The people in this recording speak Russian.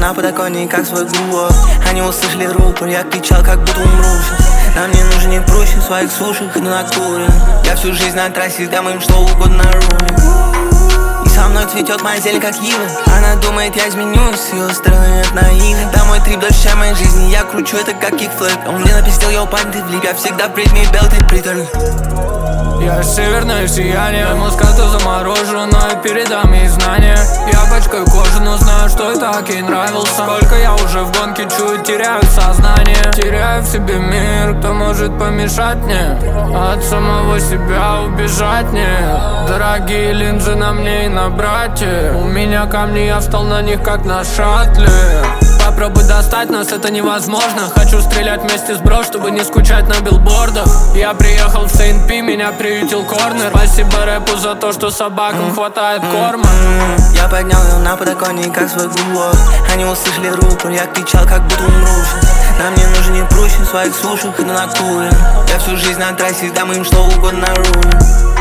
на подоконник, как свой губок. Они услышали рупор, я кричал, как будто умру. Нам не нужен не проще своих сушек и накурен. Я всю жизнь на трассе, дам им что угодно на руле. И со мной цветет моя зелень, как ива. Она думает, я изменюсь, с ее стороны это наивно. Да, мой трип дольше, чем моей жизни, я кручу это как кикфлэп. Он мне напиздел, я упасть ты влип, я всегда в ритме бел, ты приторный. Я северное сияние, Москва-то замороженная, передам ей знания. Я пачкаю кожу, но знаю, что и так ей нравился. Сколько я уже в гонке чую, теряю сознание. Теряю в себе мир, кто может помешать мне от самого себя убежать нет. Дорогие линзы на мне и на брате. У меня камни, я встал на них, как на шаттле. Попробуй достать нас, это невозможно. Хочу стрелять вместе с бро, чтобы не скучать на билбордах. Я приехал в Сейнт-Пи, меня приютил корнер. Спасибо рэпу за то, что собакам хватает корма. Я поднял ее на подоконник, как свой губок. Они услышали рупор, я кричал, как будто умру. Нам не нужен не проще своих сушек и накурен. Я всю жизнь на трассе, дам им что угодно на руле.